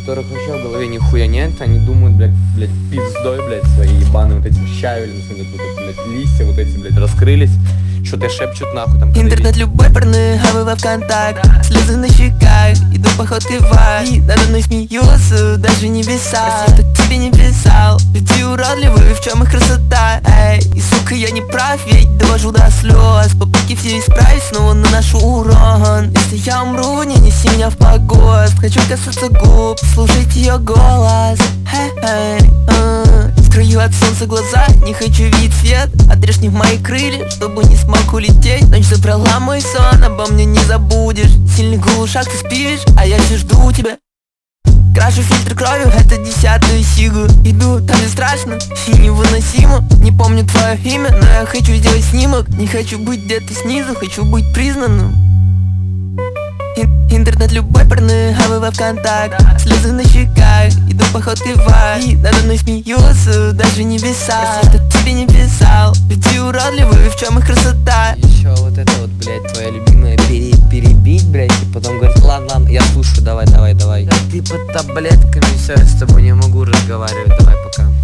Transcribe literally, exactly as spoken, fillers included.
которых вообще в голове нихуя нет, они думают, блядь, блядь, пиздой, блядь, свои ебаные вот этим щавелем, смотрят, вот эти, блядь, листья вот эти, блядь, раскрылись, что-то шепчут нахуй там. Интернет любой порны, а вы во ВКонтакт. Слезы на щеках, иду походкой в ад. И надо мной смеются, даже небеса. Прости, что тебе не писал. Люди уродливые, в чем их красота? Эй, и сука, я не прав, ведь довожу до слез. Попытки все исправить, снова наношу урон. Если я умру, не неси меня в погост. Хочу касаться губ, слушать ее голос. Эй, э, скрою от солнца глаза, не хочу видеть свет. Отрежь мне мои крылья, чтобы не смог улететь. Ночь забрала мой сон, обо мне не забудешь. Сильный глушак, ты спишь, а я все жду тебя. Крашу фильтр кровью, это десятую сигу. Иду там, где страшно и невыносимо. Не помню твое имя, но я хочу сделать снимок. Не хочу быть где-то снизу, хочу быть признанным. Интернет любой порны, а вы во ВКонтакт. Слезы на щеках, иду походкой в ад. И надо мной смеются, даже небеса. Прости, что тебе не писал. Люди уродливые, в чем их красота? Еще вот это вот, блядь, твоя любимая пере перебить, блядь, и потом говорит, ладно, ладно, я слушаю, давай, давай, давай. Да ты под таблетками, все, я с тобой не могу разговаривать, давай, пока.